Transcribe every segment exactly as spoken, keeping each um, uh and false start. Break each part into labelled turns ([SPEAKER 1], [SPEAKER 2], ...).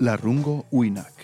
[SPEAKER 1] Larrungo uinak.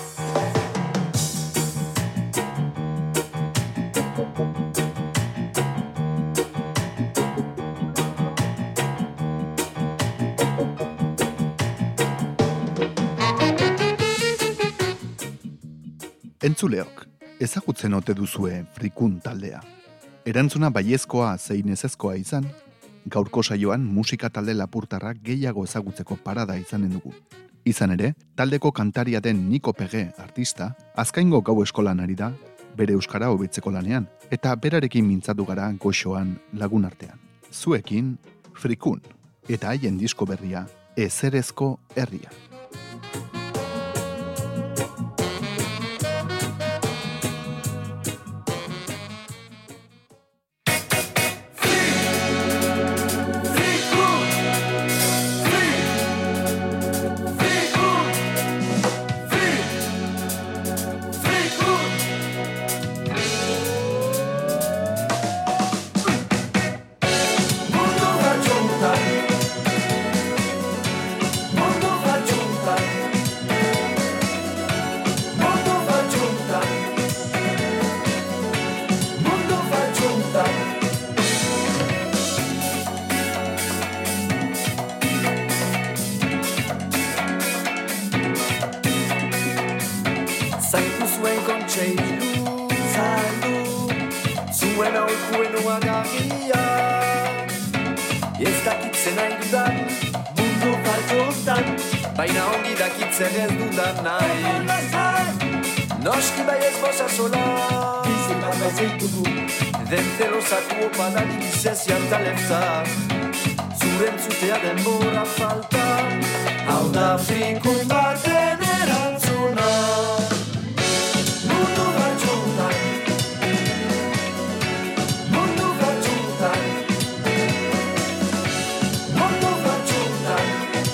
[SPEAKER 1] Entzuleok, ezagutzen ote duzue Frikun taldea. Erantzuna baiezkoa zein ezezkoa izan, gaurko saioan musika talde lapurtarra gehiago ezagutzeko parada izanen dugu. Izan ere, taldeko kantaria den Niko Pege artista, Azkaingo Gau Eskolan ari da, bere euskara hobetzeko lanean, eta berarekin mintzatu gara goxoan lagun artean. Zuekin, Frikun, eta haien disko berria, Ezerezko Herria.
[SPEAKER 2] Baina ongi dakitzen ez dudan nahi Noski bai ez bosa sola Bizi bat bazeitugu Dentelo zatu opadari bizezian talentza Zuren zutea denbora falta Hau da Frikun baten erantzuna Mundu batxutan Mundu batxutan Mundu batxutan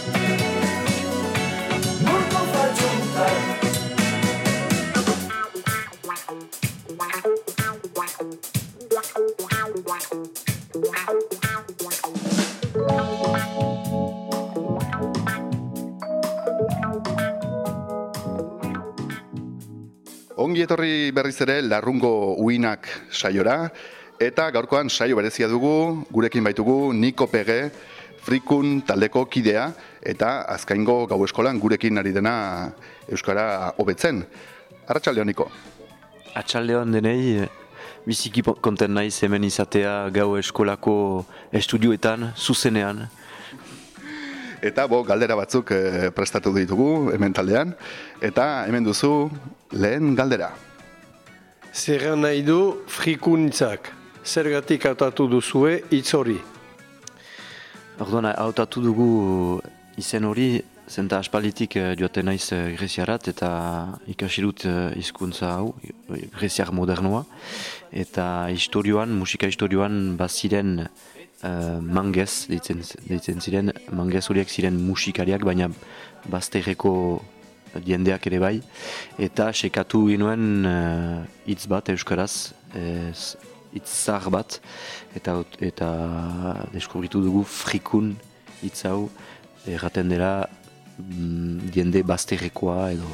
[SPEAKER 1] Ongi etorri berriz ere Larrungo uinak saiora, eta gaurkoan saio berezia dugu, gurekin baitugu Niko Pege, Frikun taldeko kidea, eta Azkaingo Gau Eskolan gurekin ari dena euskara hobetzen. Arratsaldeon, Niko.
[SPEAKER 3] Arratsaldeon denei, biziki konten naiz hemen izatea Gau Eskolako estudioetan, zuzenean.
[SPEAKER 1] Eta bo, galdera batzuk e, prestatu ditugu hemen taldean, eta hemen duzu lehen galdera.
[SPEAKER 4] Zer nahi du Frikuntzak? Zergatik hautatu duzue hitz hori?
[SPEAKER 3] Orduan, hautatu dugu izen hori, zenta aspalditik joaten naiz greziarat, eta ikasi dut hizkuntza hau, greziar modernoa, eta historioan, musika historioan baziren Uh, mangez, deitzen, deitzen ziren, mangez horiek ziren musikariak, baina bazterreko jendeak ere bai, eta sekatu ginuen hitz uh, bat euskaraz, hitz zahar bat, eta, eta deskubritu dugu Frikun hitz hau, erraten dela mm, jende bazterrekoa edo.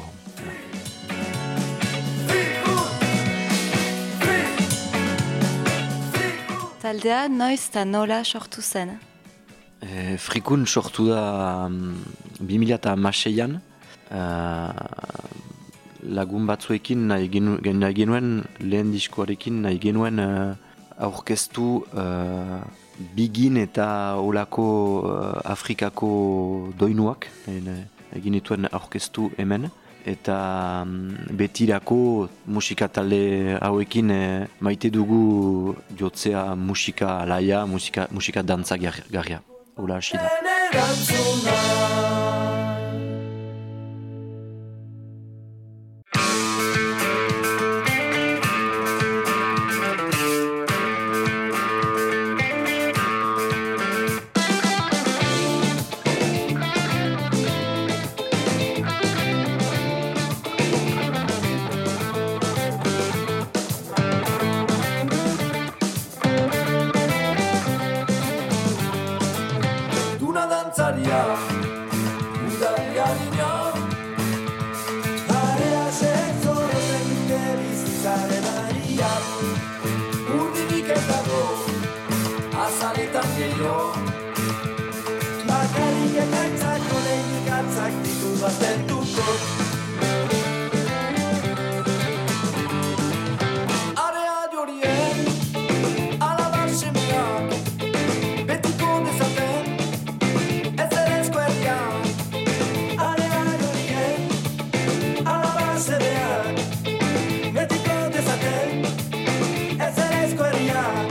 [SPEAKER 5] Taldea noiz eta nola sortu zen?
[SPEAKER 3] E, Frikun sortu da um, bi mila hamaseian, uh, lagun batzuekin nahi genuen, lehen diskoarekin nahi genuen uh, aurkeztu uh, bigin eta olako uh, Afrikako doinuak, egin dituen aurkeztu hemen. Eta betirako musika talde hauekin eh, maite dugu jotzea musika alaia, musika, musika dantza garria. Hula hasi da.
[SPEAKER 2] Duna dantzaria bihar, urdinik ez dago, azaletan gehiago. Bakarrik ekaitzak, oleinik atzak ditu baztertuko. Area jorien, alabar semeak, betiko dezaten, ez ere eskuerriak. Area jorien, alabar semeak, betiko dezaten, ez ere eskuerriak.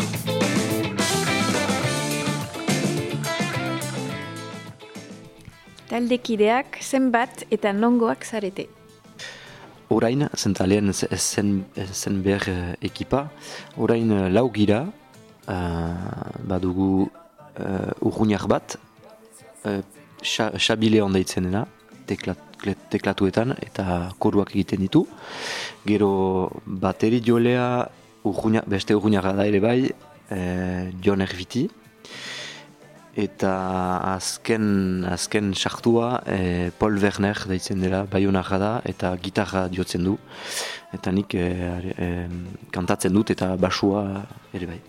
[SPEAKER 6] Taldekideak zenbat eta nongoak zarete.
[SPEAKER 3] Orain, zentalean ez zen, ez zen behar eh, ekipa, orain eh, lau gira, uh, badugu uh, urruñak bat, uh, xabile uh, ondaitzen dena, teklat, teklatuetan eta koruak egiten ditu. Gero bateri jolea urruña, beste urruñaga da ere bai, uh, Jon Erviti. Eta azken azken sartua e, Paul Werner deitzen dela, Baionarra da eta gitarra jotzen du. Eta nik e, e, kantatzen dut eta basua ere bai.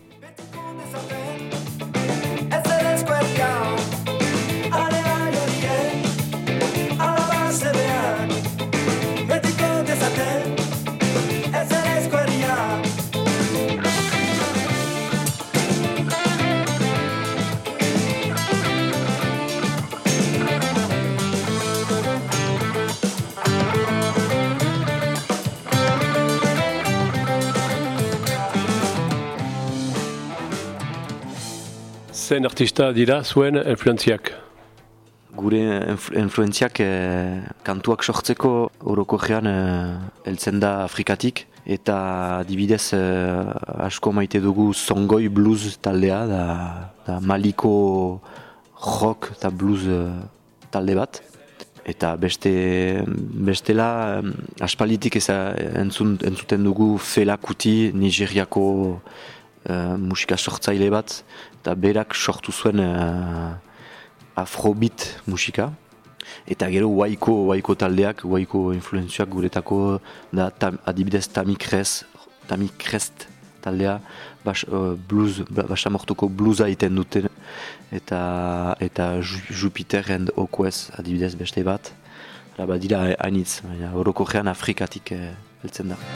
[SPEAKER 4] Zen artista dira zuen influentziak?
[SPEAKER 3] Gure influ, influentziak eh, kantuak sortzeko orokorrean eh, heltzen da Afrikatik eta adibidez eh, asko maite dugu Songoi blues taldea da, da Maliko rock eta blues eh, talde bat. Eta beste, bestela aspalditik eza entzun, entzuten dugu Fela Kuti, Nigeriako Uh, musika sortzaile bat, eta berak sortu zuen uh, afrobeat musika. Eta gero waiko, waiko taldeak, waiko influenzioak guretako, da tam, adibidez Tammy Crest, Tammy Crest taldea, bas, uh, blues, basamortuko bluesa iten dute, eta, eta Jupiter and Okwes adibidez beste bat. Ba dira hainitz, orokorrean Afrikatik eh, heltzen da.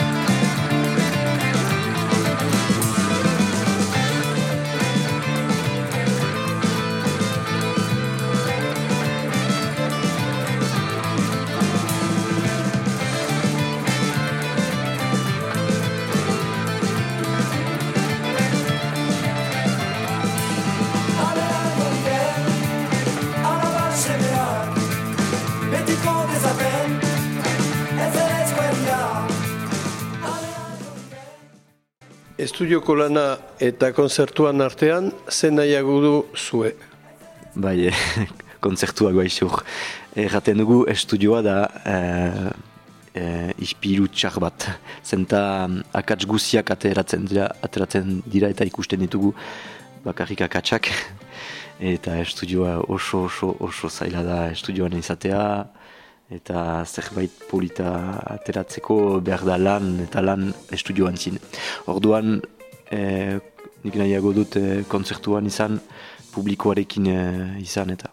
[SPEAKER 4] Estudioko lana eta konzertuan artean, zen nahiago du zue?
[SPEAKER 3] Bai, konzertuak bai xur. Erraten dugu estudioa da eh, eh, ispilu txar bat. Zenta akats guziak ateratzen dira, ateratzen dira eta ikusten ditugu bakarrik akatsak. Eta estudioa oso oso oso zaila da estudioan izatea. Eta zerbait polita ateratzeko behar da lan eta lan estudioan zin. Orduan, eh, nik nahiago dut eh, konzertuan izan, publikoarekin eh, izan eta.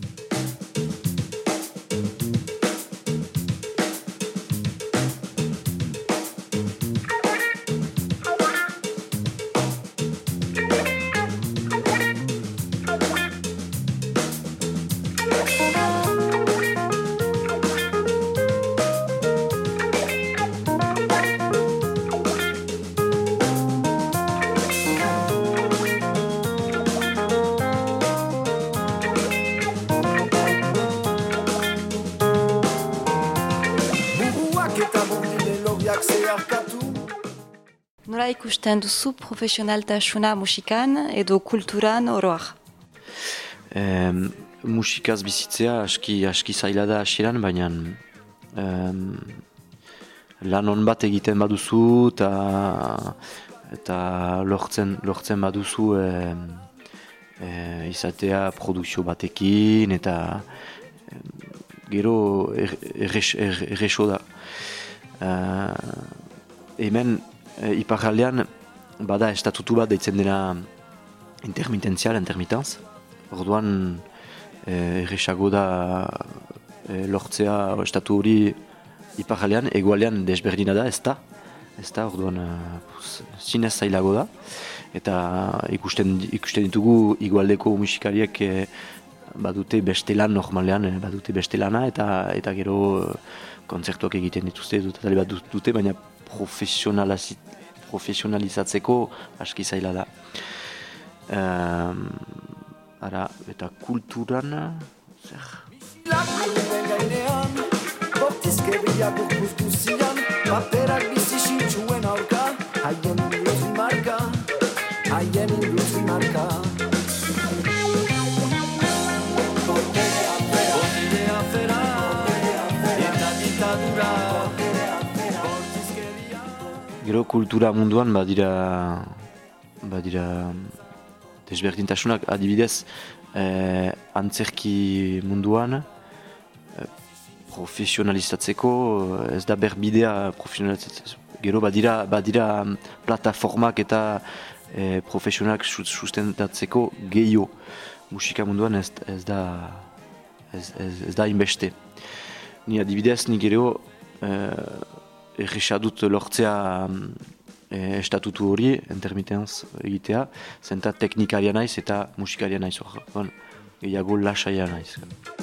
[SPEAKER 5] Nola ikusten duzu profesionaltasuna musikan edo kulturan oroak?
[SPEAKER 3] E, musikaz bizitzea aski, aski zaila da hasieran, baina e, lan on bat egiten baduzu eta, eta lortzen, lortzen baduzu e, e, izatea produkzio batekin eta e, gero erreso er, er, da. E, hemen e, iparraldean bada estatutu bat deitzen dena intermitentzial, intermitentz. Orduan e, erresago da e, lortzea estatu hori iparraldean, egoaldean desberdina da, ez da. Ez da, orduan uh, zinez zailago da. Eta ikusten, ikusten ditugu igualdeko musikariek eh, badute beste lan normalean, eh, badute beste lana eta eta gero eh, kontzertuak egiten dituzte dut tali bat dute, baina profesionalizatzeko aski zaila da. Um, ara, eta kulturan, zer?
[SPEAKER 2] Paperak bizisitxuen aurka, haien industri marka, haien industri marka. Boterea fera, eta ditadura, bortizkeria.
[SPEAKER 3] Gero kultura munduan badira, badira desberdintasunak, adibidez, eh, antzerki munduan, profesionalizatzeko, ez da berbidea profesionalizatzeko. Gero badira, badira plataformak eta e, profesionalak sustentatzeko gehiago. Musika munduan ez, ez da ez, ez, ez da inbeste. Ni adibidez, ni gero eh, erresadut lortzea e, estatutu hori, intermitentz egitea, zenta teknikaria naiz eta musikaria naiz. Bon, gehiago lasaia naiz.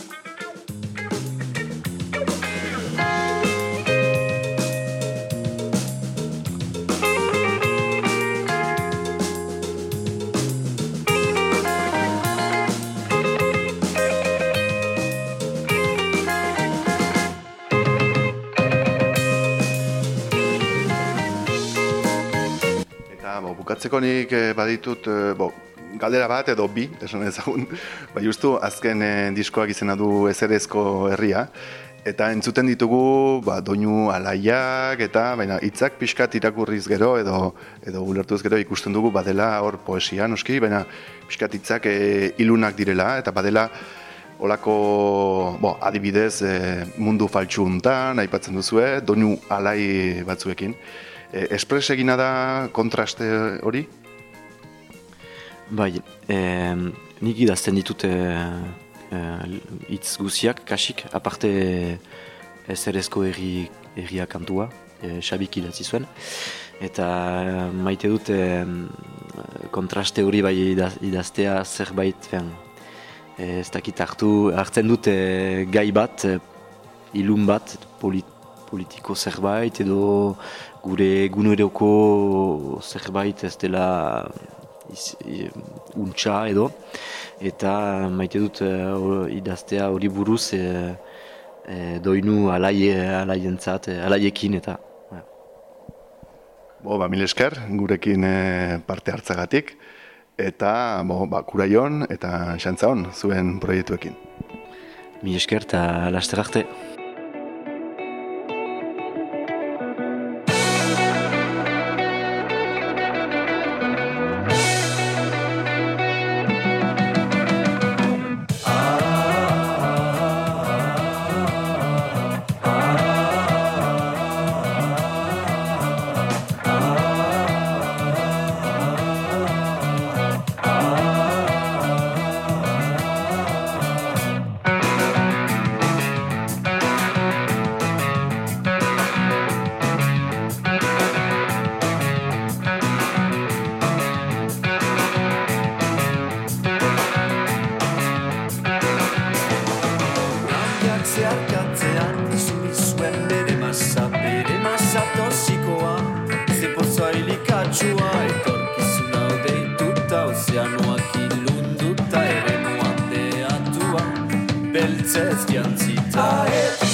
[SPEAKER 1] Bukatzeko nik baditut bo, galdera bat edo bi, esan ezagun, bai justu azken eh, diskoak izena du ezerezko herria, eta entzuten ditugu ba, doinu alaiak eta baina hitzak pixkat irakurriz gero edo edo ulertuz gero ikusten dugu badela hor poesia noski, baina pixkat hitzak e, ilunak direla eta badela olako bo, adibidez e, mundu faltsu hontan aipatzen duzue, doinu alai batzuekin. E, Espres egina da kontraste hori?
[SPEAKER 3] Bai, e, nik idazten ditut hitz e, guziak, kasik, aparte ezerezko herri, herria kantua, e, Xabik idatzi zuen. Eta maite dut e, kontraste hori bai idaztea zerbait, fen, e, ez dakit hartu, hartzen dut e, gai bat, e, ilun bat, polit, politiko zerbait edo gure eguneroko zerbait ez dela iz, untxa edo eta maite dut uh, idaztea hori buruz e, e, doinu alaie, alaientzat, alaiekin eta ja.
[SPEAKER 1] Bo, ba, mil esker gurekin e, parte hartzagatik eta bo, ba, kuraion eta xantzaon zuen proiektuekin.
[SPEAKER 3] Mil esker eta laster arte.
[SPEAKER 2] Etorkizuna odeituta, ozeanoak ilunduta, ere muan deatua, beltzez jantzita.